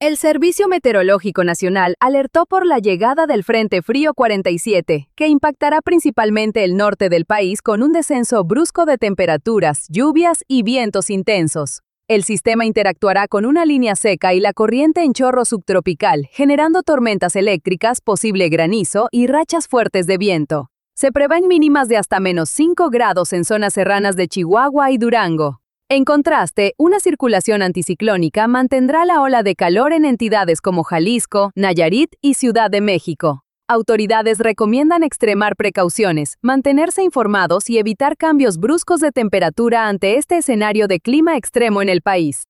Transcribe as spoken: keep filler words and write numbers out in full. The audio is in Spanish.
El Servicio Meteorológico Nacional alertó por la llegada del Frente Frío cuarenta y siete, que impactará principalmente el norte del país con un descenso brusco de temperaturas, lluvias y vientos intensos. El sistema interactuará con una línea seca y la corriente en chorro subtropical, generando tormentas eléctricas, posible granizo y rachas fuertes de viento. Se prevén mínimas de hasta menos cinco grados en zonas serranas de Chihuahua y Durango. En contraste, una circulación anticiclónica mantendrá la ola de calor en entidades como Jalisco, Nayarit y Ciudad de México. Autoridades recomiendan extremar precauciones, mantenerse informados y evitar cambios bruscos de temperatura ante este escenario de clima extremo en el país.